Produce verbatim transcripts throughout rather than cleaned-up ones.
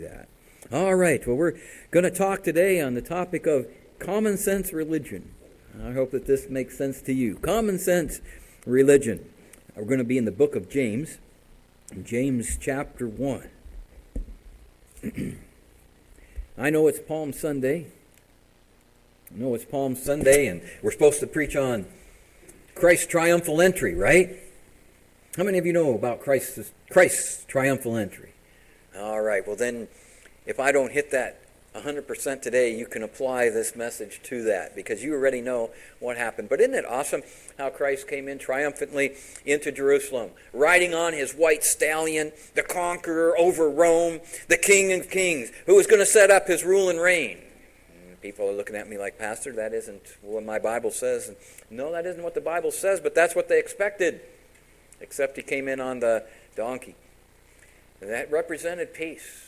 that. All right, well, we're going to talk today on the topic of common sense religion. I hope that this makes sense to you. Common sense religion. We're going to be in the book of James, James chapter one. I know it's Palm Sunday. I know it's Palm Sunday, and we're supposed to preach on Christ's triumphal entry, right? How many of you know about Christ's, Christ's triumphal entry? All right, well then, if I don't hit that one hundred percent today, you can apply this message to that because you already know what happened. But isn't it awesome how Christ came in triumphantly into Jerusalem, riding on his white stallion, the conqueror over Rome, the King of Kings, who was going to set up his rule and reign? And people are looking at me like, Pastor, that isn't what my Bible says. And no, that isn't what the Bible says, but that's what they expected, except he came in on the donkey. And that represented peace.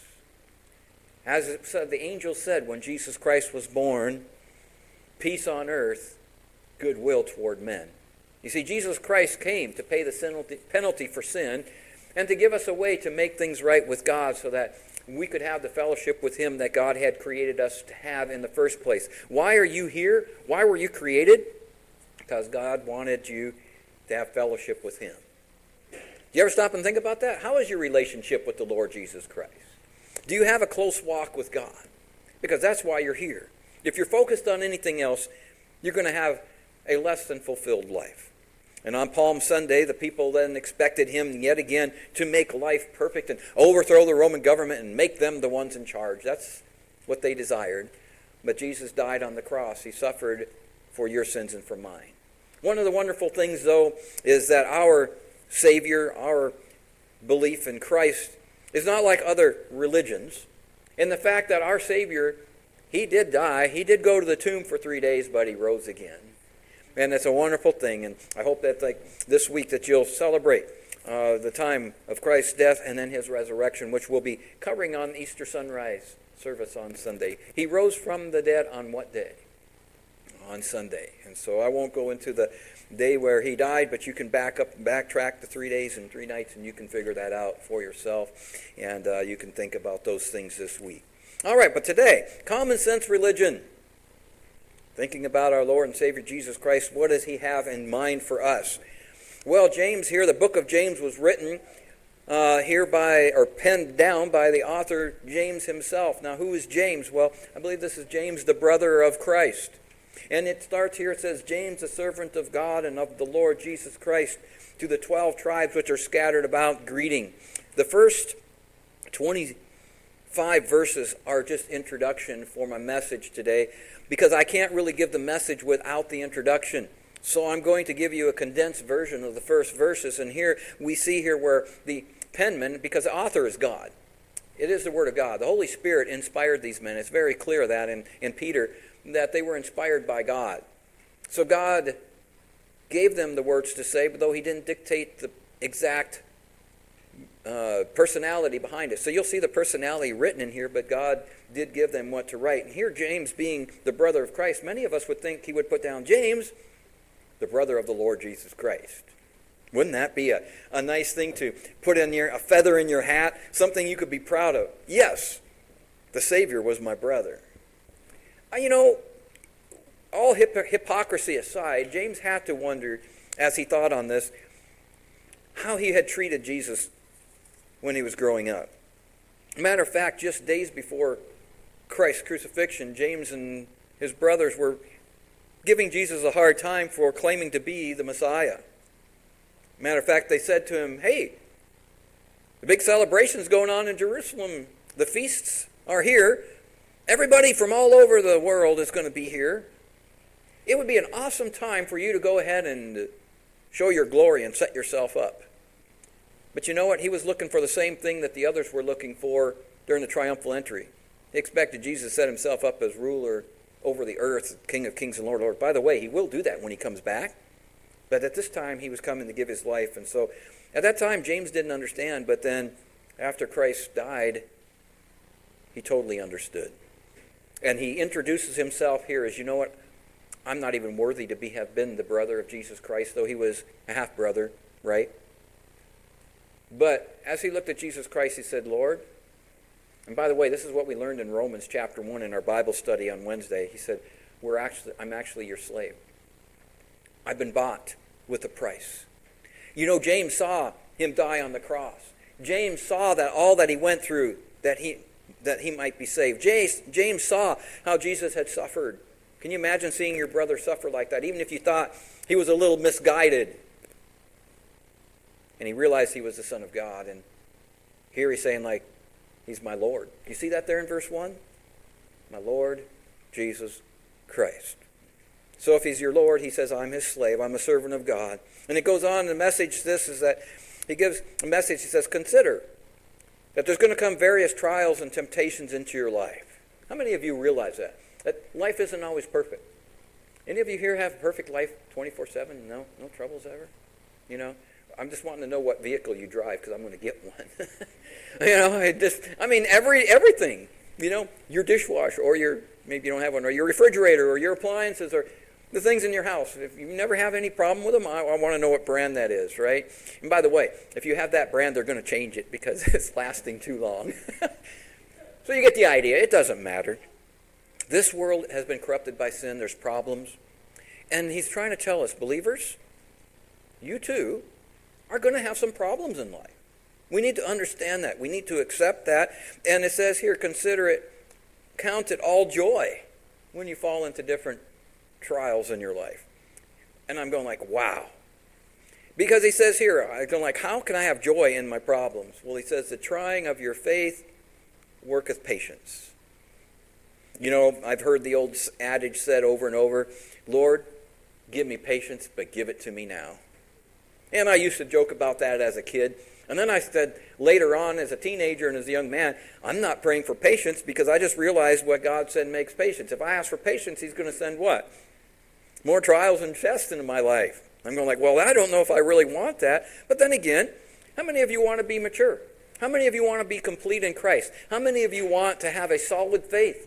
As it said, the angel said when Jesus Christ was born, peace on earth, goodwill toward men. You see, Jesus Christ came to pay the penalty for sin and to give us a way to make things right with God so that we could have the fellowship with him that God had created us to have in the first place. Why are you here? Why were you created? Because God wanted you to have fellowship with him. Do you ever stop and think about that? How is your relationship with the Lord Jesus Christ? Do you have a close walk with God? Because that's why you're here. If you're focused on anything else, you're going to have a less than fulfilled life. And on Palm Sunday, the people then expected him yet again to make life perfect and overthrow the Roman government and make them the ones in charge. That's what they desired. But Jesus died on the cross. He suffered for your sins and for mine. One of the wonderful things, though, is that our Savior, our belief in Christ, is not like other religions in the fact that our Savior, he did die. He did go to the tomb for three days, but he rose again. And it's a wonderful thing. And I hope that like this week that you'll celebrate uh, the time of Christ's death and then his resurrection, which we'll be covering on Easter sunrise service on Sunday. He rose from the dead on what day? On Sunday. And so I won't go into the day where he died, but you can back up and backtrack the three days and three nights, and you can figure that out for yourself, and uh, you can think about those things this week. All right, but today, common sense religion. Thinking about our Lord and Savior Jesus Christ, what does he have in mind for us? Well, James here, the book of James was written uh, here by, or penned down by the author James himself. Now, who is James? Well, I believe this is James, the brother of Christ. And it starts here, it says, James, the servant of God and of the Lord Jesus Christ, to the twelve tribes which are scattered about, greeting. The first twenty-five verses are just introduction for my message today, because I can't really give the message without the introduction. So I'm going to give you a condensed version of the first verses. And here we see here where the penman, because the author is God. It is the Word of God. The Holy Spirit inspired these men. It's very clear that in, in Peter, that they were inspired by God. So God gave them the words to say, but though he didn't dictate the exact uh, personality behind it. So you'll see the personality written in here, but God did give them what to write. And here James, being the brother of Christ, many of us would think he would put down James, the brother of the Lord Jesus Christ. Wouldn't that be a, a nice thing to put in your, a feather in your hat, something you could be proud of? Yes, the Savior was my brother. You know, all hip- hypocrisy aside, James had to wonder, as he thought on this, how he had treated Jesus when he was growing up. Matter of fact, just days before Christ's crucifixion, James and his brothers were giving Jesus a hard time for claiming to be the Messiah. Matter of fact, they said to him, hey, the big celebration's going on in Jerusalem. The feasts are here. Everybody from all over the world is going to be here. It would be an awesome time for you to go ahead and show your glory and set yourself up. But you know what? He was looking for the same thing that the others were looking for during the triumphal entry. He expected Jesus to set himself up as ruler over the earth, King of Kings and Lord of Lords. By the way, he will do that when he comes back. But at this time, he was coming to give his life. And so at that time, James didn't understand. But then after Christ died, he totally understood. And he introduces himself here as, you know what, I'm not even worthy to be have been the brother of Jesus Christ, though he was a half-brother, right? But as he looked at Jesus Christ, he said, Lord, And by the way, this is what we learned in Romans chapter one in our Bible study on Wednesday. He said, "We're actually, I'm actually your slave. I've been bought with a price." You know, James saw him die on the cross. James saw that all that he went through, that he that he might be saved. James, James saw how Jesus had suffered. Can you imagine seeing your brother suffer like that, even if you thought he was a little misguided? And he realized he was the Son of God. And here he's saying, like, he's my Lord. You see that there in verse one? My Lord, Jesus Christ. So if he's your Lord, he says, I'm his slave. I'm a servant of God. And it goes on, the message, this is that he gives a message. He says, consider that there's going to come various trials and temptations into your life. How many of you realize that? That life isn't always perfect. Any of you here have a perfect life twenty-four seven? No? No troubles ever? You know? I'm just wanting to know what vehicle you drive because I'm going to get one. you know, I just, I mean, every everything. You know, your dishwasher or your, maybe you don't have one, or your refrigerator or your appliances or the things in your house. If you never have any problem with them, I, I want to know what brand that is, right? And by the way, if you have that brand, they're going to change it because it's lasting too long. So you get the idea. It doesn't matter. This world has been corrupted by sin. There's problems. And he's trying to tell us, believers, you too are going to have some problems in life. We need to understand that. We need to accept that. And it says here, consider it, count it all joy when you fall into different trials in your life. And I'm going like, wow. Because he says here, I'm going like, how can I have joy in my problems? Well, he says, the trying of your faith worketh patience. You know, I've heard the old adage said over and over, Lord, give me patience, but give it to me now. And I used to joke about that as a kid. And then I said later on as a teenager and as a young man, I'm not praying for patience because I just realized what God said makes patience. If I ask for patience, he's going to send what? More trials and tests into my life. I'm going like, well, I don't know if I really want that. But then again, how many of you want to be mature? How many of you want to be complete in Christ? How many of you want to have a solid faith?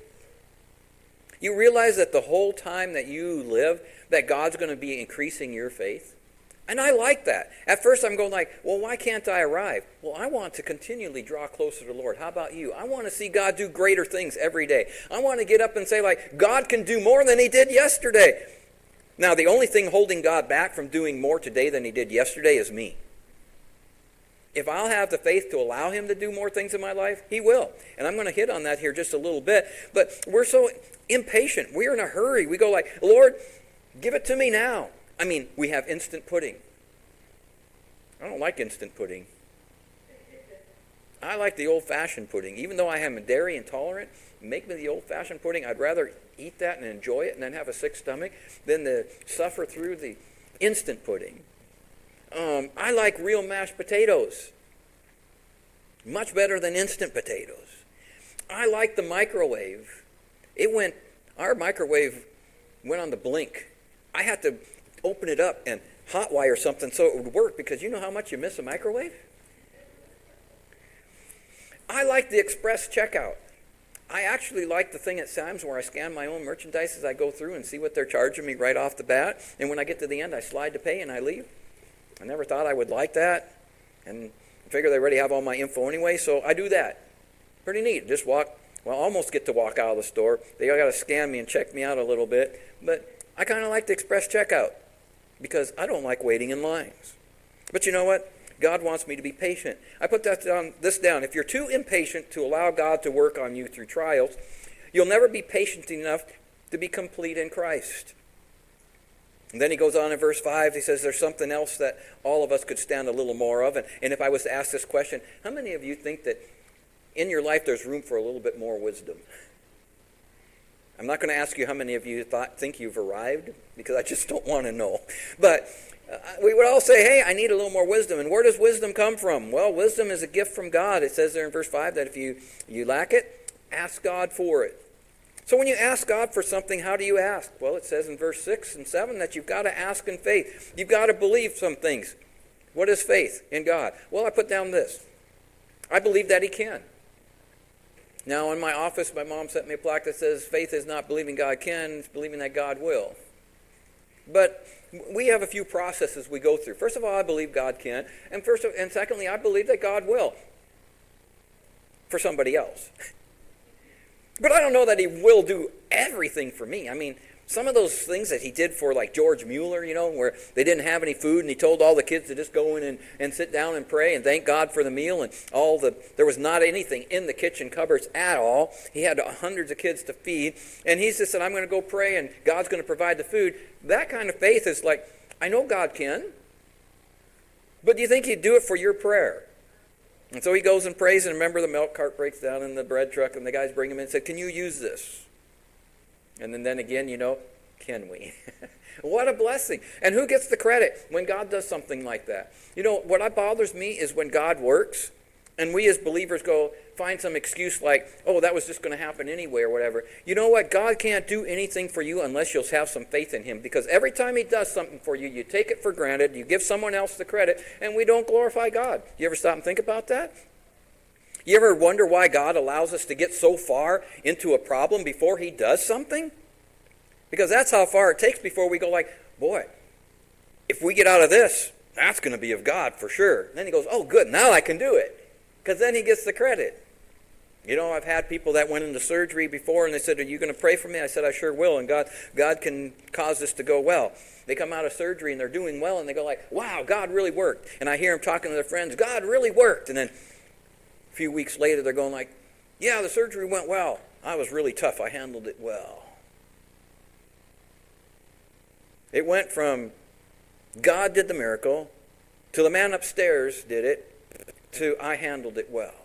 You realize that the whole time that you live, that God's going to be increasing your faith? And I like that. At first I'm going like, well, why can't I arrive? Well, I want to continually draw closer to the Lord. How about you? I want to see God do greater things every day. I want to get up and say like, God can do more than he did yesterday. Now, the only thing holding God back from doing more today than he did yesterday is me. If I'll have the faith to allow him to do more things in my life, he will. And I'm going to hit on that here just a little bit. But we're so impatient. We're in a hurry. We go like, Lord, give it to me now. I mean, we have instant pudding. I don't like instant pudding. I like the old-fashioned pudding. Even though I am dairy intolerant, make me the old-fashioned pudding. I'd rather eat that and enjoy it and then have a sick stomach than to suffer through the instant pudding. Um, I like real mashed potatoes. Much better than instant potatoes. I like the microwave. It went, our microwave went on the blink. I had to open it up and hotwire something so it would work because you know how much you miss a microwave? I like the express checkout. I actually like the thing at Sam's where I scan my own merchandise as I go through and see what they're charging me right off the bat. And when I get to the end, I slide to pay and I leave. I never thought I would like that. And I figure they already have all my info anyway, so I do that. Pretty neat. Just walk, well, almost get to walk out of the store. They got to scan me and check me out a little bit. But I kind of like the express checkout because I don't like waiting in lines. But you know what? God wants me to be patient. I put that down, this down. If you're too impatient to allow God to work on you through trials, you'll never be patient enough to be complete in Christ. And then he goes on in verse five, he says there's something else that all of us could stand a little more of. And, and if I was to ask this question, how many of you think that in your life there's room for a little bit more wisdom? I'm not going to ask you how many of you thought, think you've arrived, because I just don't want to know. But uh, we would all say, hey, I need a little more wisdom. And where does wisdom come from? Well, wisdom is a gift from God. It says there in verse five that if you, you lack it, ask God for it. So when you ask God for something, how do you ask? Well, it says in verse six and seven that you've got to ask in faith. You've got to believe some things. What is faith in God? Well, I put down this. I believe that he can. Now, in my office, my mom sent me a plaque that says, faith is not believing God can, it's believing that God will. But we have a few processes we go through. First of all, I believe God can. And first, and secondly, I believe that God will. for somebody else. But I don't know that he will do everything for me. I mean, some of those things that he did for like George Mueller, you know, where they didn't have any food and he told all the kids to just go in and, and sit down and pray and thank God for the meal, and all the there was not anything in the kitchen cupboards at all. He had hundreds of kids to feed, and he just said, I'm going to go pray and God's going to provide the food. That kind of faith is like, I know God can, but do you think he'd do it for your prayer? And so he goes and prays, and remember the milk cart breaks down in the bread truck, and the guys bring him in and said, can you use this? And then, then again, you know, can we? What a blessing. And who gets the credit when God does something like that? You know, what bothers me is when God works, and we as believers go find some excuse like, oh, that was just going to happen anyway or whatever. You know what? God can't do anything for you unless you'll have some faith in him, because every time he does something for you, you take it for granted, you give someone else the credit, and we don't glorify God. You ever stop and think about that? You ever wonder why God allows us to get so far into a problem before he does something? Because that's how far it takes before we go like, boy, if we get out of this, that's going to be of God for sure. And then he goes, oh, good, now I can do it. Because then he gets the credit. You know, I've had people that went into surgery before, and they said, are you going to pray for me? I said, I sure will, and God, God can cause this to go well. They come out of surgery, and they're doing well, and they go like, wow, God really worked. And I hear them talking to their friends, God really worked. And then a few weeks later, they're going like, yeah, the surgery went well. I was really tough. I handled it well. It went from God did the miracle to the man upstairs did it to I handled it well.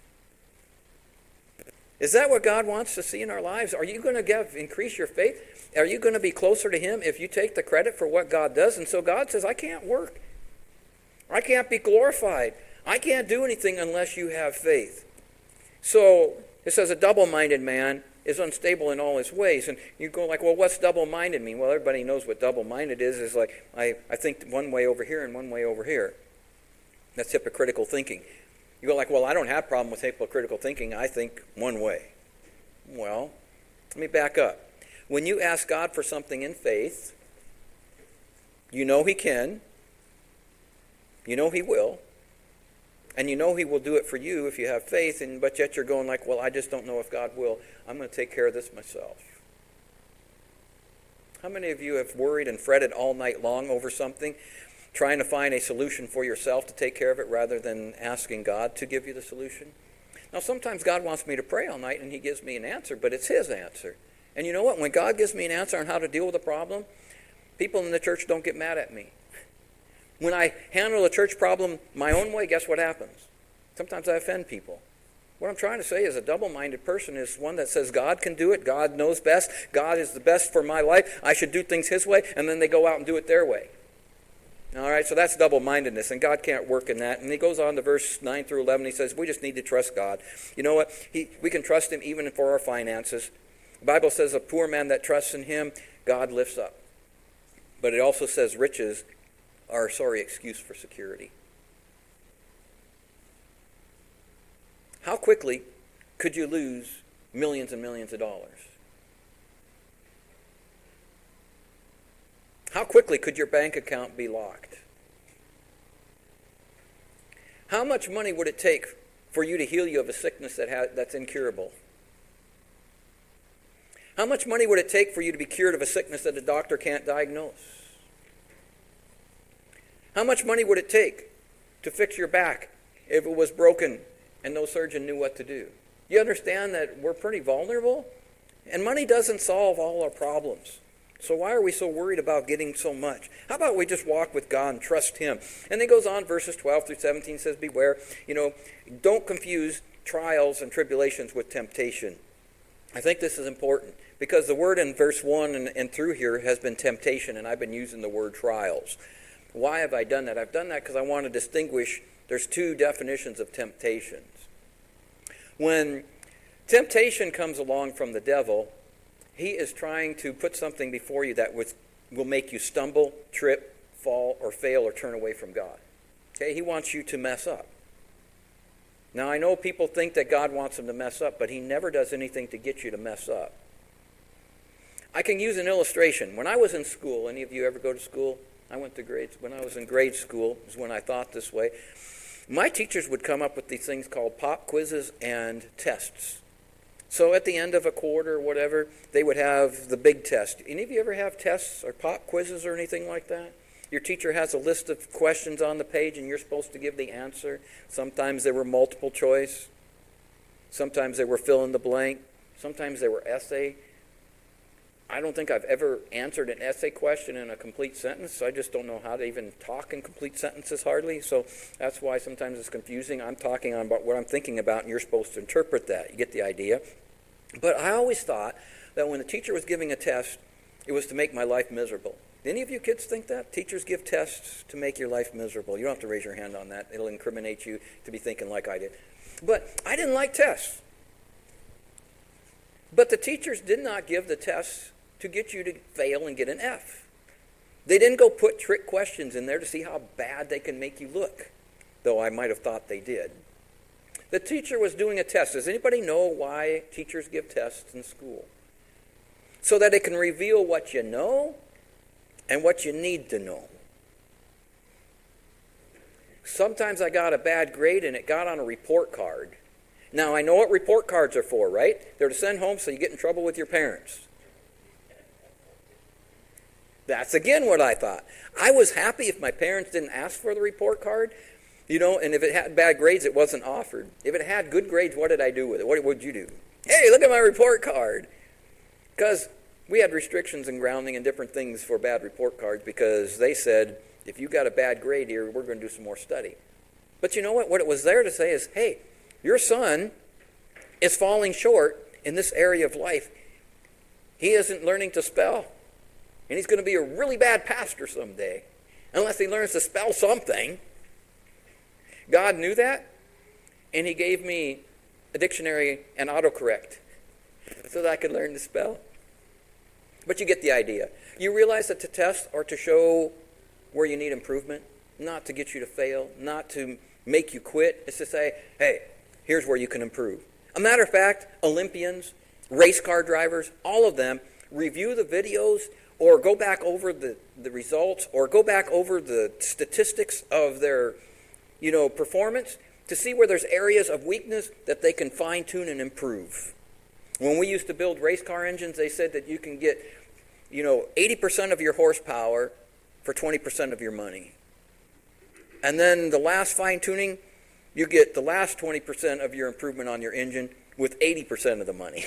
Is that what God wants to see in our lives? Are you going to give, increase your faith? Are you going to be closer to him if you take the credit for what God does? And so God says, I can't work. I can't be glorified. I can't do anything unless you have faith. So it says a double-minded man is unstable in all his ways. And you go like, well, what's double-minded mean? Well, everybody knows what double-minded is. It's like, I, I think one way over here and one way over here. That's hypocritical thinking. You go like, well, I don't have a problem with hypocritical thinking. I think one way. Well, let me back up. When you ask God for something in faith, you know he can, you know he will, and you know he will do it for you if you have faith, and but yet you're going like, well, I just don't know if God will. I'm going to take care of this myself. How many of you have worried and fretted all night long over something, trying to find a solution for yourself to take care of it rather than asking God to give you the solution? Now, sometimes God wants me to pray all night and he gives me an answer, but it's his answer. And you know what? When God gives me an answer on how to deal with a problem, people in the church don't get mad at me. When I handle a church problem my own way, guess what happens? Sometimes I offend people. What I'm trying to say is a double-minded person is one that says God can do it, God knows best, God is the best for my life, I should do things his way, and then they go out and do it their way. All right, so that's double-mindedness, and God can't work in that. And he goes on to verse nine through eleven. He says, we just need to trust God. You know what? He, we can trust him even for our finances. The Bible says a poor man that trusts in him, God lifts up. But it also says riches are a sorry excuse for security. How quickly could you lose millions and millions of dollars? How quickly could your bank account be locked? How much money would it take for you to heal you of a sickness that ha- that's incurable? How much money would it take for you to be cured of a sickness that a doctor can't diagnose? How much money would it take to fix your back if it was broken and no surgeon knew what to do? You understand that we're pretty vulnerable? And money doesn't solve all our problems. So why are we so worried about getting so much? How about we just walk with God and trust him? And then goes on, verses twelve through seventeen says, beware, you know, don't confuse trials and tribulations with temptation. I think this is important because the word in verse one and, and through here has been temptation, and I've been using the word trials. Why have I done that? I've done that because I want to distinguish, there's two definitions of temptations. When temptation comes along from the devil, he is trying to put something before you that will make you stumble, trip, fall, or fail, or turn away from God. Okay, he wants you to mess up. Now, I know people think that God wants them to mess up, but he never does anything to get you to mess up. I can use an illustration. When I was in school, any of you ever go to school? I went to grade, when I was in grade school, is when I thought this way. my teachers would come up with these things called pop quizzes and tests. So at the end of a quarter or whatever, they would have the big test. Any of you ever have tests or pop quizzes or anything like that? Your teacher has a list of questions on the page and you're supposed to give the answer. Sometimes they were multiple choice. Sometimes they were fill in the blank. Sometimes they were essay. I don't think I've ever answered an essay question in a complete sentence. I just don't know how to even talk in complete sentences hardly. So that's why sometimes it's confusing. I'm talking on about what I'm thinking about and you're supposed to interpret that. You get the idea. But I always thought that when the teacher was giving a test, it was to make my life miserable. Any of you kids think that? Teachers give tests to make your life miserable. You don't have to raise your hand on that. It'll incriminate you to be thinking like I did. But I didn't like tests. But the teachers did not give the tests to get you to fail and get an F. They didn't go put trick questions in there to see how bad they can make you look, though I might have thought they did. The teacher was doing a test. Does anybody know why teachers give tests in school? So that it can reveal what you know and what you need to know. Sometimes I got a bad grade and it got on a report card. Now I know what report cards are for, right? They're to send home so you get in trouble with your parents. That's again what I thought. I was happy if my parents didn't ask for the report card, you know, and if it had bad grades, it wasn't offered. If it had good grades, what did I do with it? What would you do? Hey, look at my report card. Because we had restrictions and grounding and different things for bad report cards because they said, if you got a bad grade here, we're going to do some more study. But you know what? What it was there to say is, hey, your son is falling short in this area of life. He isn't learning to spell. And he's going to be a really bad pastor someday, unless he learns to spell something. God knew that, and he gave me a dictionary and autocorrect so that I could learn to spell. But you get the idea. You realize that the tests are to show where you need improvement, not to get you to fail, not to make you quit. It's to say, hey, here's where you can improve. A matter of fact, Olympians, race car drivers, all of them review the videos or go back over the, the results or go back over the statistics of their, you know, performance to see where there's areas of weakness that they can fine-tune and improve. When we used to build race car engines, they said that you can get, you know, eighty percent of your horsepower for twenty percent of your money. And then the last fine-tuning, you get the last twenty percent of your improvement on your engine with eighty percent of the money.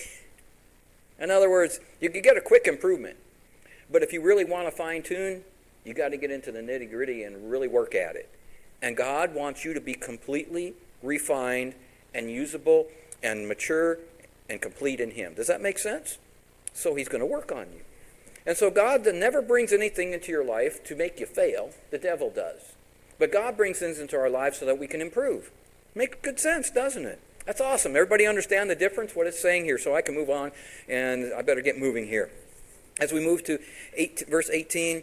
In other words, you can get a quick improvement. But if you really want to fine-tune, you got to get into the nitty-gritty and really work at it. And God wants you to be completely refined and usable and mature and complete in Him. Does that make sense? So He's going to work on you. And so God never brings anything into your life to make you fail. The devil does. But God brings things into our lives so that we can improve. Make good sense, doesn't it? That's awesome. Everybody understand the difference, what it's saying here, so I can move on, and I better get moving here. As we move to eight, verse eighteen,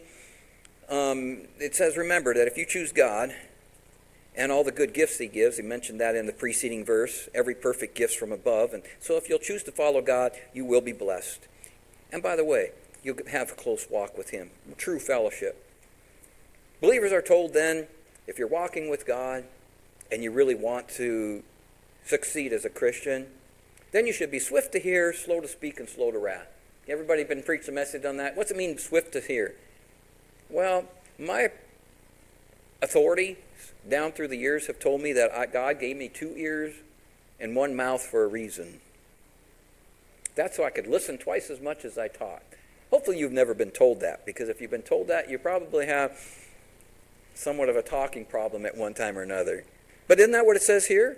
um, it says, remember that if you choose God and all the good gifts He gives, He mentioned that in the preceding verse, every perfect gift's from above. And so if you'll choose to follow God, you will be blessed. And by the way, you'll have a close walk with Him, true fellowship. Believers are told then, if you're walking with God and you really want to succeed as a Christian, then you should be swift to hear, slow to speak, and slow to wrath. Everybody been preached a message on that? What's it mean, swift to hear? Well, my authority down through the years have told me that I, God gave me two ears and one mouth for a reason. That's so I could listen twice as much as I talk. Hopefully you've never been told that, because if you've been told that, you probably have somewhat of a talking problem at one time or another. But isn't that what it says here?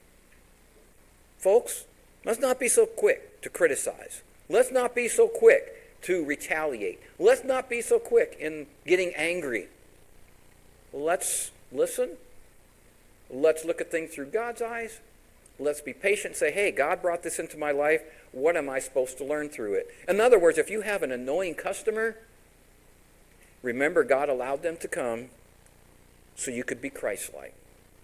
Folks, let's not be so quick to criticize. Let's not be so quick to retaliate. Let's not be so quick in getting angry. Let's listen. Let's look at things through God's eyes. Let's be patient and say, hey, God brought this into my life. What am I supposed to learn through it? In other words, if you have an annoying customer, remember God allowed them to come so you could be Christ-like.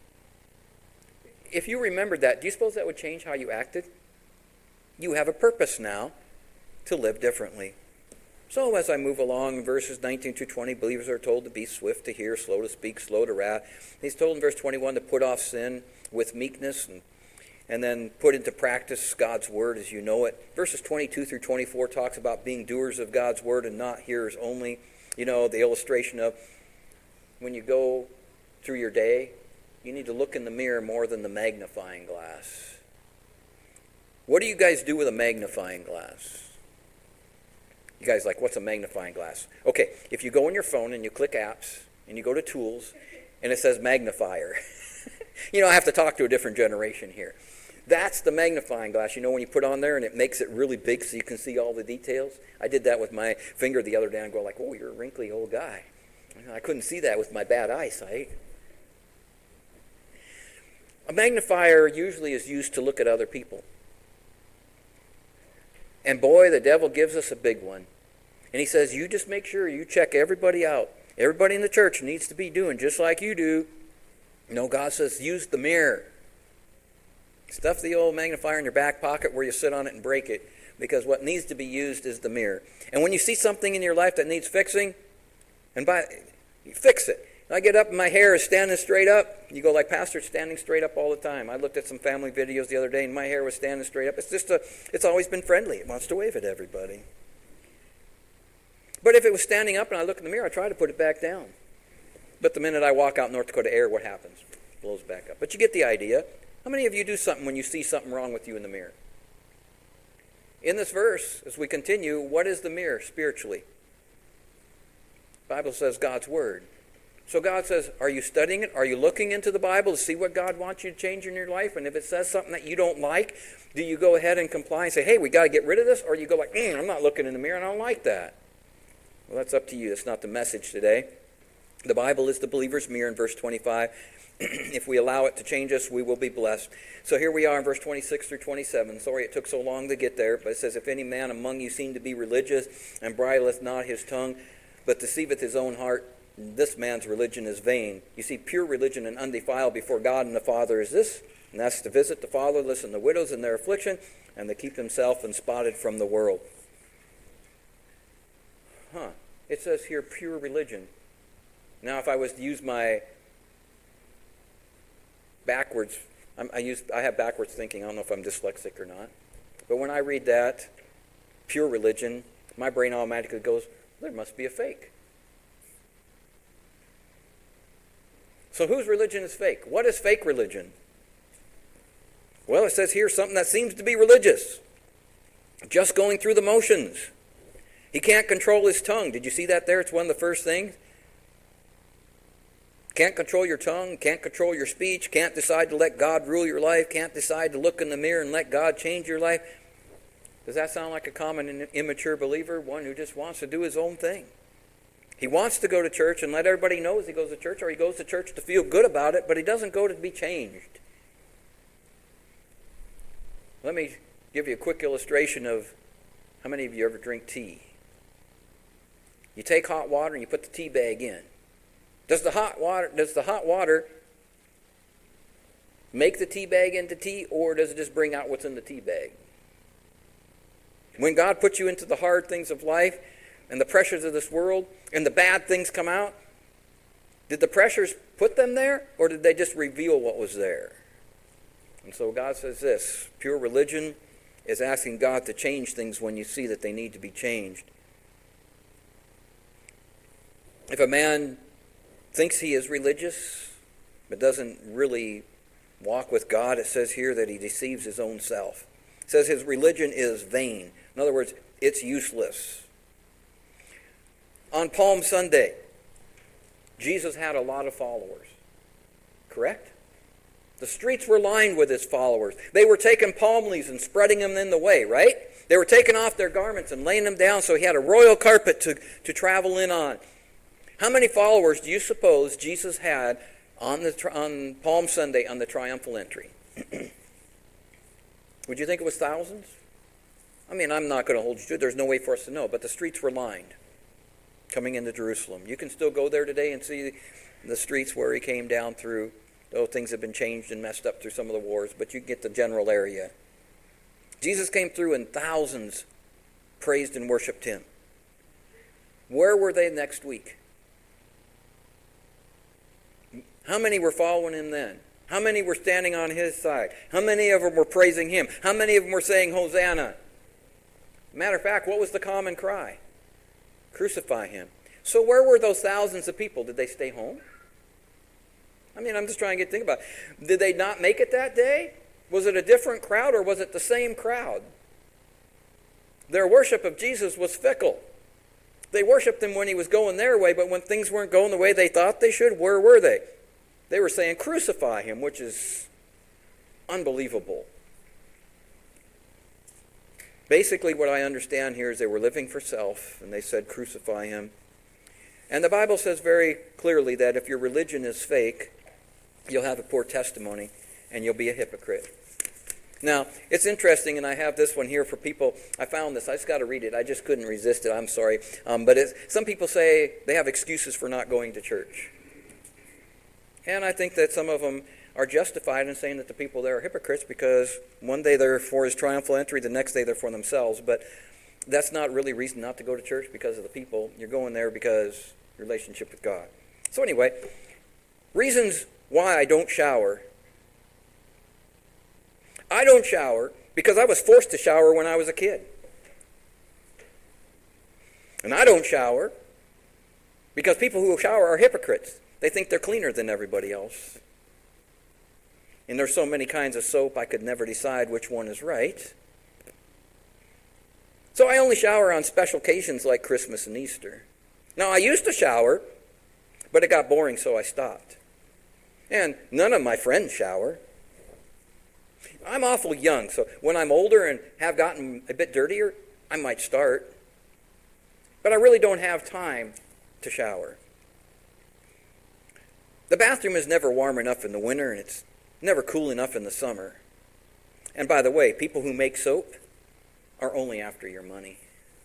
If you remembered that, do you suppose that would change how you acted? You have a purpose now to live differently. So as I move along, verses nineteen to twenty, believers are told to be swift to hear, slow to speak, slow to wrath. He's told in verse twenty-one to put off sin with meekness and, and then put into practice God's word as you know it. Verses twenty-two through twenty-four talks about being doers of God's word and not hearers only. You know, the illustration of when you go through your day, you need to look in the mirror more than the magnifying glass. What do you guys do with a magnifying glass? You guys like, what's a magnifying glass? Okay, if you go on your phone and you click apps and you go to tools and it says magnifier. You know, I have to talk to a different generation here. That's the magnifying glass, you know, when you put on there and it makes it really big so you can see all the details. I did that with my finger the other day and go like, oh, you're a wrinkly old guy. I couldn't see that with my bad eyesight. A magnifier usually is used to look at other people. And boy, the devil gives us a big one. And he says, you just make sure you check everybody out. Everybody in the church needs to be doing just like you do. No, God says, use the mirror. Stuff the old magnifier in your back pocket where you sit on it and break it. Because what needs to be used is the mirror. And when you see something in your life that needs fixing, and by you fix it. I get up and my hair is standing straight up. You go like, Pastor, it's standing straight up all the time. I looked at some family videos the other day and my hair was standing straight up. It's just a, it's always been friendly. It wants to wave at everybody. But if it was standing up and I look in the mirror, I try to put it back down. But the minute I walk out North Dakota Air, what happens? It blows back up. But you get the idea. How many of you do something when you see something wrong with you in the mirror? In this verse, as we continue, what is the mirror spiritually? The Bible says God's Word. So God says, are you studying it? Are you looking into the Bible to see what God wants you to change in your life? And if it says something that you don't like, do you go ahead and comply and say, hey, we got to get rid of this? Or you go like, mm, I'm not looking in the mirror and I don't like that. Well, that's up to you. That's not the message today. The Bible is the believer's mirror in verse twenty-five. If we allow it to change us, we will be blessed. So here we are in verse twenty-six through twenty-seven. Sorry it took so long to get there, but it says, if any man among you seem to be religious and bridleth not his tongue, but deceiveth his own heart, this man's religion is vain. You see, pure religion and undefiled before God and the Father is this, and that's to visit the fatherless and the widows in their affliction, and to keep himself unspotted from the world. Huh. It says here, pure religion. Now, if I was to use my backwards, I'm, I use I have backwards thinking. I don't know if I'm dyslexic or not. But when I read that, pure religion, my brain automatically goes, there must be a fake. So whose religion is fake? What is fake religion? Well, it says here something that seems to be religious. Just going through the motions. He can't control his tongue. Did you see that there? It's one of the first things. Can't control your tongue, can't control your speech, can't decide to let God rule your life, can't decide to look in the mirror and let God change your life. Does that sound like a common and immature believer? One who just wants to do his own thing. He wants to go to church and let everybody know he goes to church, or he goes to church to feel good about it, but he doesn't go to be changed. Let me give you a quick illustration of how many of you ever drink tea. You take hot water and you put the tea bag in. Does the hot water does the hot water make the tea bag into tea, or does it just bring out what's in the tea bag? When God puts you into the hard things of life and the pressures of this world and the bad things come out, did the pressures put them there, or did they just reveal what was there? And so God says this, pure religion is asking God to change things when you see that they need to be changed. If a man thinks he is religious but doesn't really walk with God, it says here that he deceives his own self. It says his religion is vain. In other words, it's useless. On Palm Sunday, Jesus had a lot of followers. Correct? The streets were lined with his followers. They were taking palm leaves and spreading them in the way, right? They were taking off their garments and laying them down so he had a royal carpet to, to travel in on. How many followers do you suppose Jesus had on the on Palm Sunday on the triumphal entry? Would you think it was thousands? I mean, I'm not going to hold you to it. There's no way for us to know. But the streets were lined coming into Jerusalem. You can still go there today and see the streets where he came down through. Though things have been changed and messed up through some of the wars, but you get the general area. Jesus came through and thousands praised and worshiped him. Where were they next week? How many were following him then? How many were standing on his side? How many of them were praising him? How many of them were saying, Hosanna? Matter of fact, what was the common cry? Crucify him. So where were those thousands of people? Did they stay home? I mean, I'm just trying to get think about it. Did they not make it that day? Was it a different crowd or was it the same crowd? Their worship of Jesus was fickle. They worshiped him when he was going their way, but when things weren't going the way they thought they should, where were they? They were saying, crucify him, which is unbelievable. Basically, what I understand here is they were living for self, and they said, crucify him. And the Bible says very clearly that if your religion is fake, you'll have a poor testimony, and you'll be a hypocrite. Now, it's interesting, and I have this one here for people. I found this. I just got to read it. I just couldn't resist it. I'm sorry. Um, but it's, some people say they have excuses for not going to church. And I think that some of them are justified in saying that the people there are hypocrites because one day they're for his triumphal entry, the next day they're for themselves. But that's not really reason not to go to church because of the people. You're going there because relationship with God. So anyway, reasons why I don't shower. I don't shower because I was forced to shower when I was a kid. And I don't shower because people who shower are hypocrites. They think they're cleaner than everybody else. And there's so many kinds of soap, I could never decide which one is right. So I only shower on special occasions like Christmas and Easter. Now, I used to shower, but it got boring, so I stopped. And none of my friends shower. I'm awful young, so when I'm older and have gotten a bit dirtier, I might start. But I really don't have time to shower. The bathroom is never warm enough in the winter, and it's never cool enough in the summer. And by the way, people who make soap are only after your money.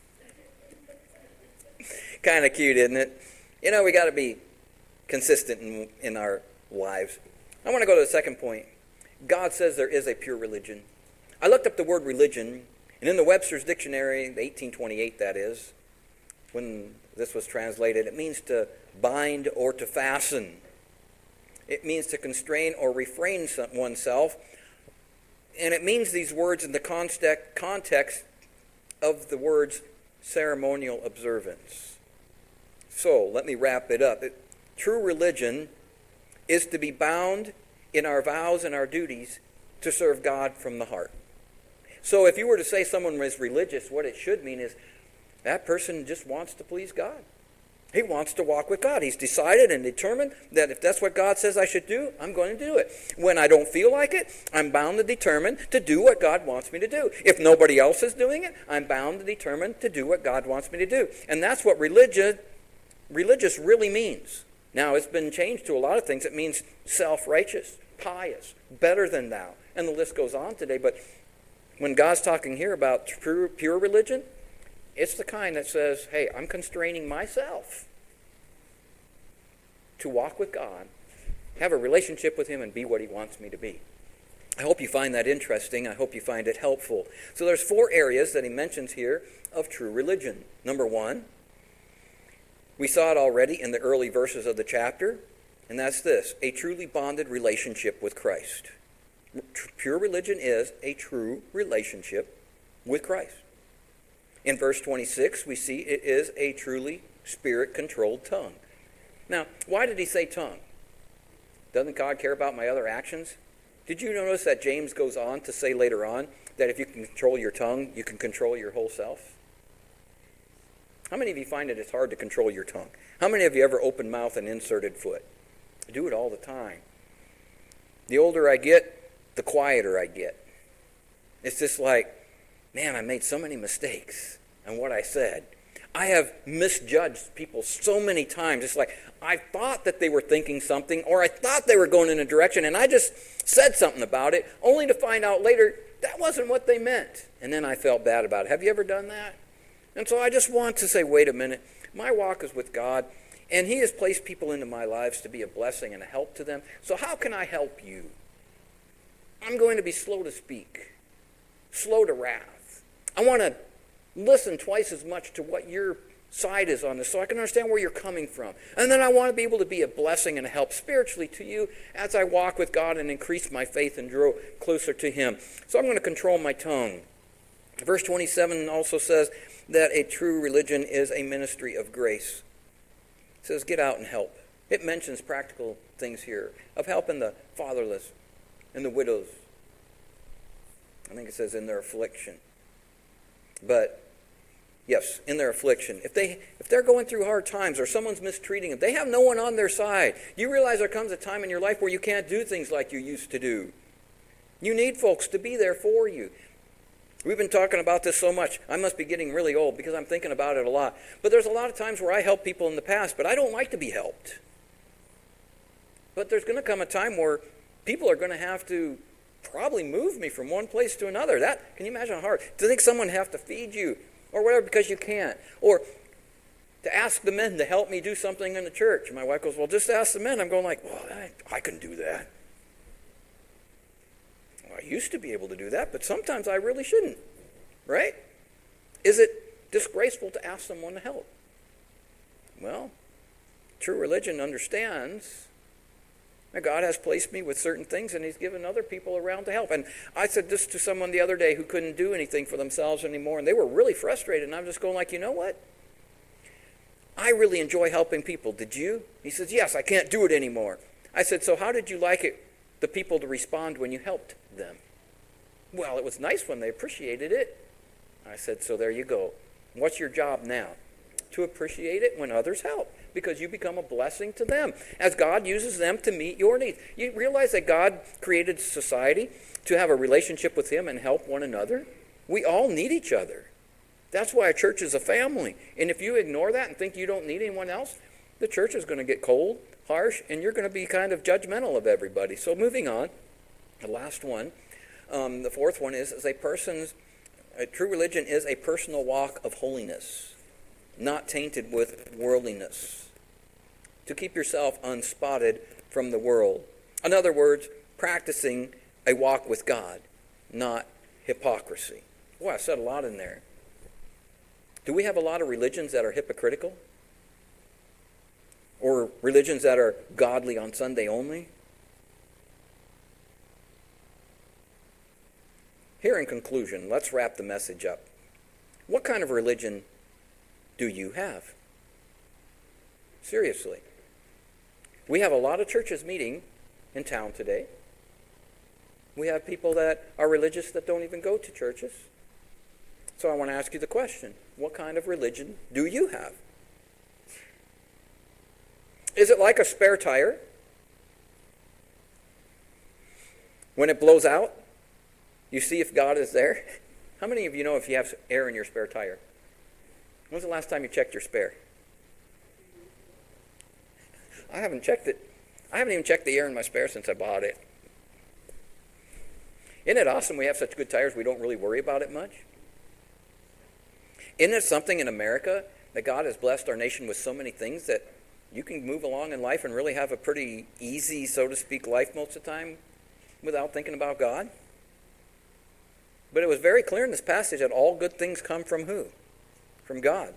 Kind of cute, isn't it? You know, we got to be consistent in, in our lives. I want to go to the second point. God says there is a pure religion. I looked up the word religion, and in the Webster's Dictionary, the eighteen twenty-eight that is, when this was translated, it means to bind or to fasten. It means to constrain or refrain oneself. And it means these words in the context of the words ceremonial observance. So, let me wrap it up. It, true religion is to be bound in our vows and our duties to serve God from the heart. So if you were to say someone is religious, what it should mean is that person just wants to please God. He wants to walk with God. He's decided and determined that if that's what God says I should do, I'm going to do it. When I don't feel like it, I'm bound to determine to do what God wants me to do. If nobody else is doing it, I'm bound to determine to do what God wants me to do. And that's what religion, religious really means. Now, it's been changed to a lot of things. It means self-righteous, pious, better than thou. And the list goes on today. But when God's talking here about true, pure religion, it's the kind that says, hey, I'm constraining myself to walk with God, have a relationship with him, and be what he wants me to be. I hope you find that interesting. I hope you find it helpful. So there's four areas that he mentions here of true religion. Number one, we saw it already in the early verses of the chapter, and that's this, a truly bonded relationship with Christ. Pure religion is a true relationship with Christ. In verse twenty-six, we see it is a truly spirit-controlled tongue. Now, why did he say tongue? Doesn't God care about my other actions? Did you notice that James goes on to say later on that if you can control your tongue, you can control your whole self? How many of you find it it's hard to control your tongue? How many of you ever opened mouth and inserted foot? I do it all the time. The older I get, the quieter I get. It's just like, man, I made so many mistakes in what I said. I have misjudged people so many times. It's like, I thought that they were thinking something, or I thought they were going in a direction, and I just said something about it, only to find out later that wasn't what they meant. And then I felt bad about it. Have you ever done that? And so I just want to say, wait a minute. My walk is with God, and he has placed people into my lives to be a blessing and a help to them. So how can I help you? I'm going to be slow to speak, slow to wrath. I want to listen twice as much to what you're side is on this so I can understand where you're coming from. And then I want to be able to be a blessing and a help spiritually to you as I walk with God and increase my faith and grow closer to him. So I'm going to control my tongue. Verse twenty-seven also says that a true religion is a ministry of grace. It says get out and help. It mentions practical things here of helping the fatherless and the widows. I think it says in their affliction. But yes, in their affliction. If they if they're going through hard times or someone's mistreating them, they have no one on their side. You realize there comes a time in your life where you can't do things like you used to do. You need folks to be there for you. We've been talking about this so much. I must be getting really old because I'm thinking about it a lot. But there's a lot of times where I help people in the past, but I don't like to be helped. But there's going to come a time where people are going to have to probably move me from one place to another. That, can you imagine how hard? To think someone have to feed you or whatever because you can't. Or to ask the men to help me do something in the church. And my wife goes, well, just ask the men. I'm going like, well, I, I can do that. Well, I used to be able to do that, but sometimes I really shouldn't. Right? Is it disgraceful to ask someone to help? Well, true religion understands that God has placed me with certain things and he's given other people around to help. And I said this to someone the other day who couldn't do anything for themselves anymore, and they were really frustrated. And I'm just going like, you know what? I really enjoy helping people. Did you? He says, yes, I can't do it anymore. I said, so how did you like it, the people to respond when you helped them? Well, it was nice when they appreciated it. I said, so there you go. What's your job now? To appreciate it when others help, because you become a blessing to them as God uses them to meet your needs. You realize that God created society to have a relationship with him and help one another? We all need each other. That's why a church is a family. And if you ignore that and think you don't need anyone else, the church is going to get cold, harsh, and you're going to be kind of judgmental of everybody. So moving on, the last one, um, the fourth one is, is a person's, a true religion is a personal walk of holiness, not tainted with worldliness, to keep yourself unspotted from the world. In other words, practicing a walk with God, not hypocrisy. Boy, I said a lot in there. Do we have a lot of religions that are hypocritical? Or religions that are godly on Sunday only? Here in conclusion, let's wrap the message up. What kind of religion do you have? Seriously. We have a lot of churches meeting in town today. We have people that are religious that don't even go to churches. So I want to ask you the question, what kind of religion do you have? Is it like a spare tire? When it blows out, you see if God is there? How many of you know if you have air in your spare tire? When's the last time you checked your spare? I haven't checked it. I haven't even checked the air in my spare since I bought it. Isn't it awesome we have such good tires we don't really worry about it much? Isn't it something in America that God has blessed our nation with so many things that you can move along in life and really have a pretty easy, so to speak, life most of the time without thinking about God? But it was very clear in this passage that all good things come from who? From God,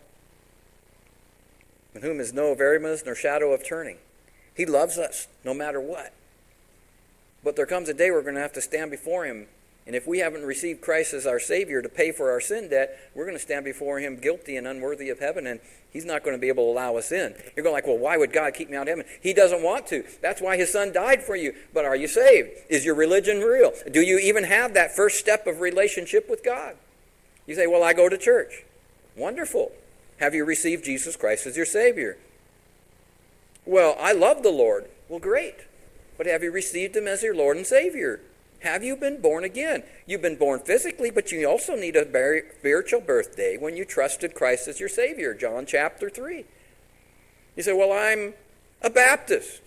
in whom is no variableness nor shadow of turning. He loves us no matter what. But there comes a day we're going to have to stand before him. And if we haven't received Christ as our Savior to pay for our sin debt, we're going to stand before him guilty and unworthy of heaven, and he's not going to be able to allow us in. You're going like, well, why would God keep me out of heaven? He doesn't want to. That's why his son died for you. But are you saved? Is your religion real? Do you even have that first step of relationship with God? You say, well, I go to church. Wonderful. Have you received Jesus Christ as your Savior? Well, I love the Lord. Well, great. But have you received him as your Lord and Savior? Have you been born again? You've been born physically, but you also need a very spiritual birthday when you trusted Christ as your Savior. John chapter three. You say, well, I'm a Baptist.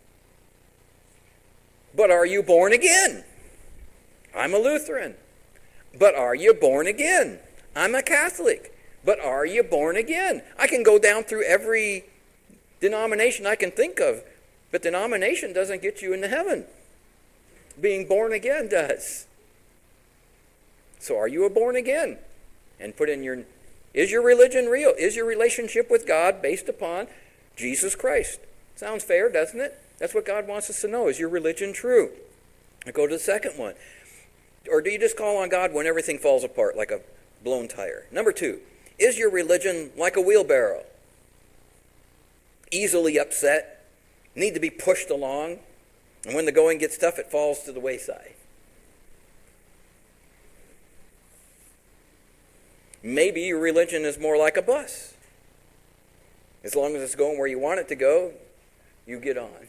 But are you born again? I'm a Lutheran. But are you born again? I'm a Catholic. But are you born again? I can go down through every denomination I can think of, but denomination doesn't get you into heaven. Being born again does. So are you a born again? And put in your, Is your religion real? Is your relationship with God based upon Jesus Christ? Sounds fair, doesn't it? That's what God wants us to know. Is your religion true? I go to the second one. Or do you just call on God when everything falls apart like a blown tire? Number two, is your religion like a wheelbarrow? Easily upset, need to be pushed along, and when the going gets tough, it falls to the wayside. Maybe your religion is more like a bus. As long as it's going where you want it to go, you get on.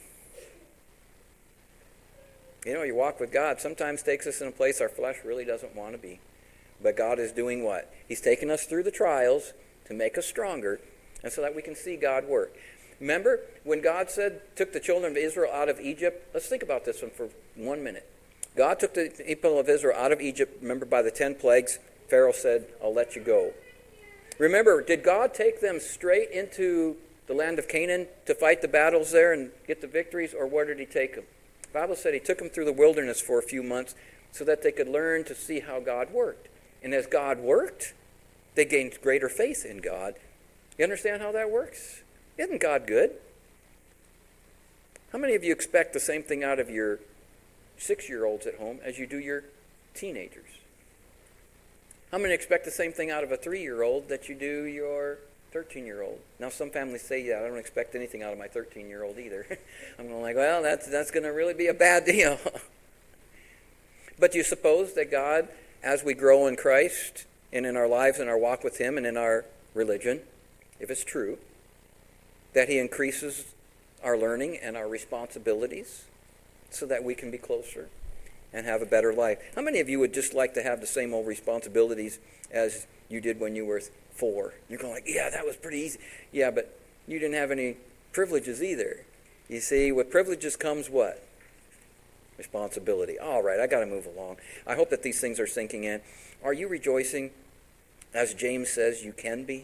You know, your walk with God sometimes takes us in a place our flesh really doesn't want to be. But God is doing what? He's taking us through the trials to make us stronger, and so that we can see God work. Remember when God said, took the children of Israel out of Egypt? Let's think about this one for one minute. God took the people of Israel out of Egypt, remember, by the ten plagues. Pharaoh said, I'll let you go. Remember, did God take them straight into the land of Canaan to fight the battles there and get the victories, or where did he take them? The Bible said he took them through the wilderness for a few months so that they could learn to see how God worked. And as God worked, they gained greater faith in God. You understand how that works? Isn't God good? How many of you expect the same thing out of your six-year-olds at home as you do your teenagers? How many expect the same thing out of a three-year-old that you do your thirteen-year-old? Now, some families say, yeah, I don't expect anything out of my thirteen-year-old either. I'm going like, well, that's, that's going to really be a bad deal. But do you suppose that God, as we grow in Christ and in our lives and our walk with Him and in our religion, if it's true, that He increases our learning and our responsibilities so that we can be closer and have a better life? How many of you would just like to have the same old responsibilities as you did when you were four? You're going like, yeah, that was pretty easy. Yeah, but you didn't have any privileges either. You see, with privileges comes what? Responsibility. All right, I got to move along. I hope that these things are sinking in. Are you rejoicing, as James says you can be?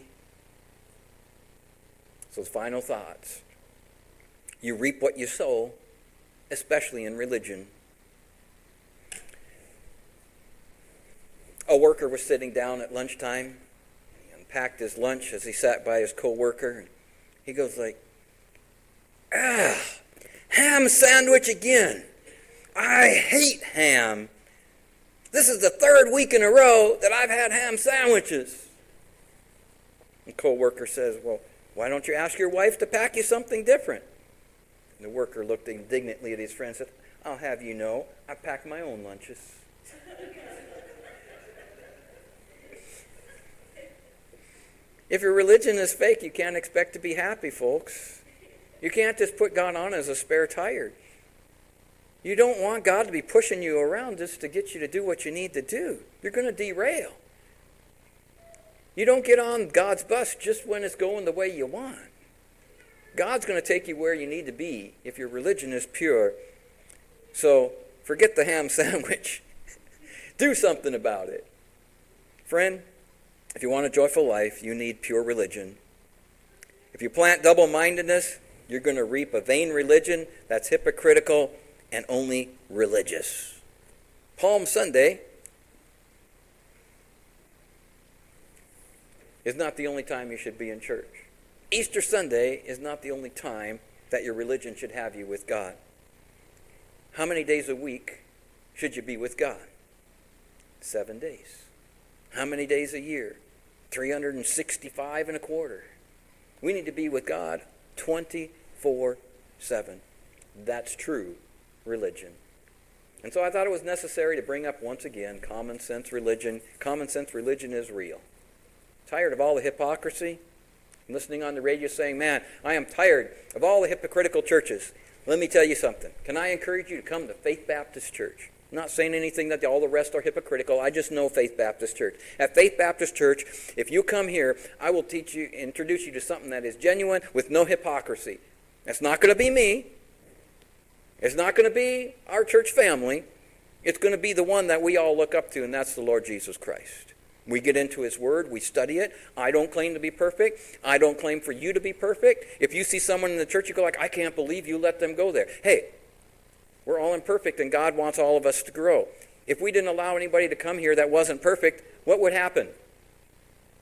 So final thoughts. You reap what you sow, especially in religion. A worker was sitting down at lunchtime. He unpacked his lunch as he sat by his co-worker. He goes like, ah, ham sandwich again. I hate ham. This is the third week in a row that I've had ham sandwiches. The co-worker says, well, why don't you ask your wife to pack you something different? And the worker looked indignantly at his friend and said, I'll have you know, I pack my own lunches. If your religion is fake, you can't expect to be happy, folks. You can't just put God on as a spare tire. You don't want God to be pushing you around just to get you to do what you need to do. You're going to derail. You don't get on God's bus just when it's going the way you want. God's going to take you where you need to be if your religion is pure. So forget the ham sandwich. Do something about it. Friend, if you want a joyful life, you need pure religion. If you plant double-mindedness, you're going to reap a vain religion that's hypocritical and only religious. Palm Sunday is not the only time you should be in church. Easter Sunday is not the only time that your religion should have you with God. How many days a week should you be with God? Seven days. How many days a year? three hundred sixty-five and a quarter. We need to be with God twenty-four seven. That's true religion. And so I thought it was necessary to bring up once again common sense religion. Common sense religion is real. Tired of all the hypocrisy? I'm listening on the radio saying, man, I am tired of all the hypocritical churches. Let me tell you something. Can I encourage you to come to Faith Baptist Church? I'm not saying anything that all the rest are hypocritical. I just know Faith Baptist Church. At Faith Baptist Church, if you come here, I will teach you, introduce you to something that is genuine with no hypocrisy. It's not going to be me. It's not going to be our church family. It's going to be the one that we all look up to, and that's the Lord Jesus Christ. We get into His Word. We study it. I don't claim to be perfect. I don't claim for you to be perfect. If you see someone in the church, you go like, I can't believe you let them go there. Hey, we're all imperfect, and God wants all of us to grow. If we didn't allow anybody to come here that wasn't perfect, what would happen?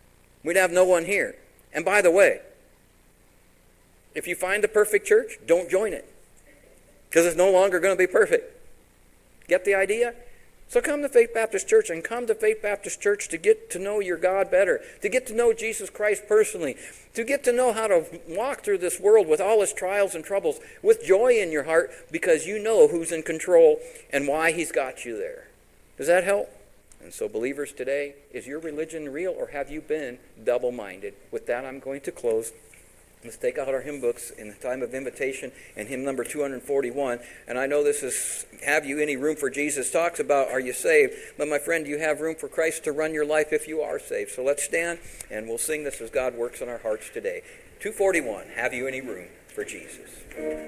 We'd have no one here. And by the way, if you find the perfect church, don't join it. Because it's no longer going to be perfect. Get the idea? So come to Faith Baptist Church, and come to Faith Baptist Church to get to know your God better, to get to know Jesus Christ personally, to get to know how to walk through this world with all its trials and troubles, with joy in your heart, because you know who's in control and why he's got you there. Does that help? And so believers today, is your religion real, or have you been double-minded? With that, I'm going to close. Let's take out our hymn books in the time of invitation and hymn number two forty-one. And I know this is, have you any room for Jesus? Talks about, are you saved? But my friend, do you have room for Christ to run your life if you are saved? So let's stand and we'll sing this as God works in our hearts today. two forty-one, have you any room for Jesus?